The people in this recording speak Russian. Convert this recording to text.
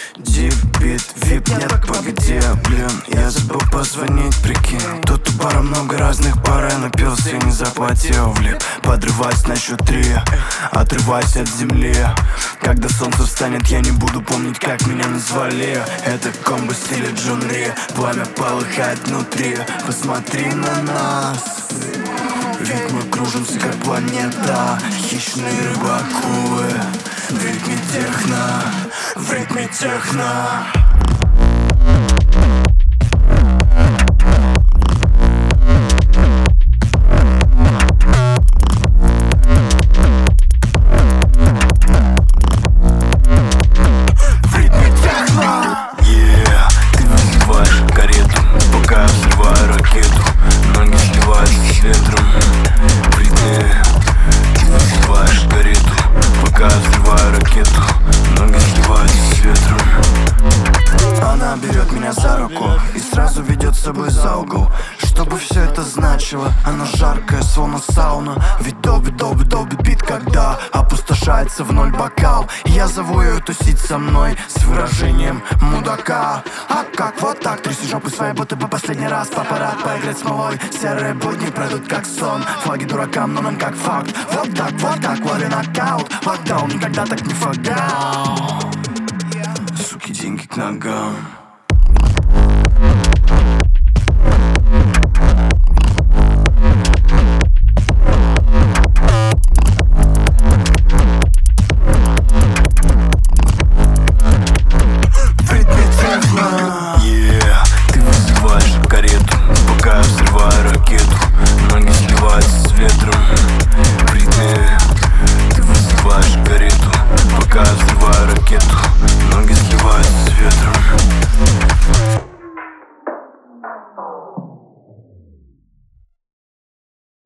Дипбит, вип, нет, погоди, блин, я забыл позвонить, прикинь. Тут у бара много разных пар, я напился и не заплатил в лип. Подрывайся на счет 3, отрывайся от земли. Когда солнце встанет, я не буду помнить, как меня назвали. Это комбо в стиле Джон Ри, пламя полыхает внутри. Посмотри на нас, ведь мы кружимся как планета. Хищные рыбакулы в ритме техно, в ритме техно. Она берет меня за руку и сразу ведет с собой за угол. Чтобы все это значило, она жаркая, словно сауна. Ведь долби бит, когда опустошается в ноль бокал. Я зову ее тусить со мной с выражением мудака. А как вот так, тряси жопы своей, будто бы последний раз. Папарат поиграть смолой, серые будни пройдут как сон. Флаги дуракам, но нам как факт. Вот так, лови нокаут. Локдаун никогда так не фагал. Суки, деньги к ногам.